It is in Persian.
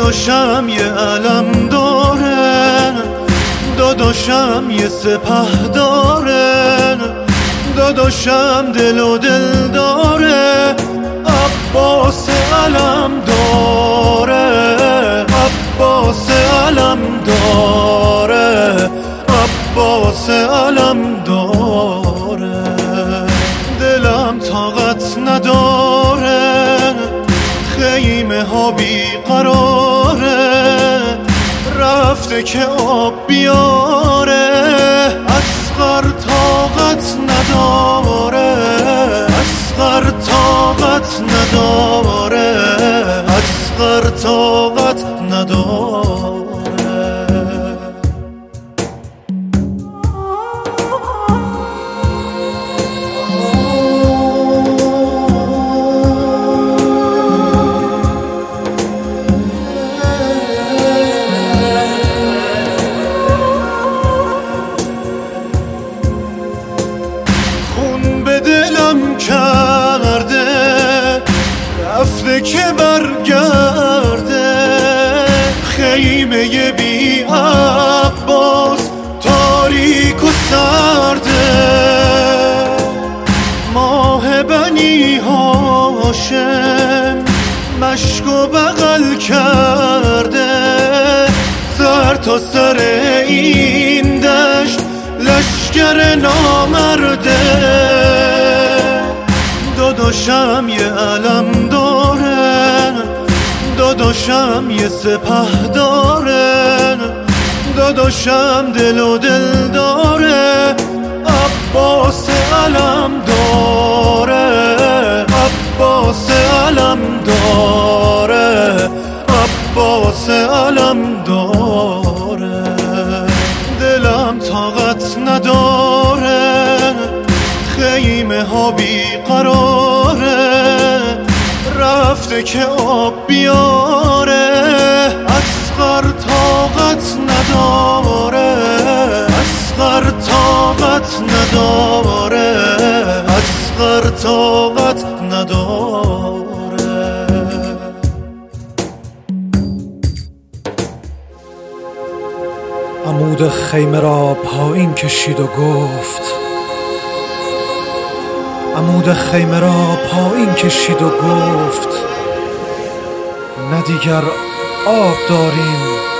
داداشم یه علم داره، داداشم یه سپه داره، داداشم دل و دل داره. عباس علم داره، عباس علم داره، عباس علم داره. دلم طاقت نداره، خیمه ها بی قراره، رفته که آب بیاره. اصغر طاقت نداره، اصغر طاقت نداره، اصغر طاقت نداره. دلم کرده رفته که برگرده، خیمه بی عباس تاریک و سرده. ماه بنی هاشم مشک و بغل کرده، سر تا سر این دشت لشگر نامرده. داداشم یه علم داره، داداشم یه سپه داره، داداشم دل و دل داره. عباس علم داره، عباس علم داره، عباس علم داره. دلم طاقت نداره، خیمه ها بی قراره، رفته که آب بیاره. اصغر طاقت نداره، اصغر طاقت نداره، اصغر طاقت نداره. عمود خیمه را پایین کشید و گفت، عمود خیمه را پایین کشید و گفت نه دیگر آب داریم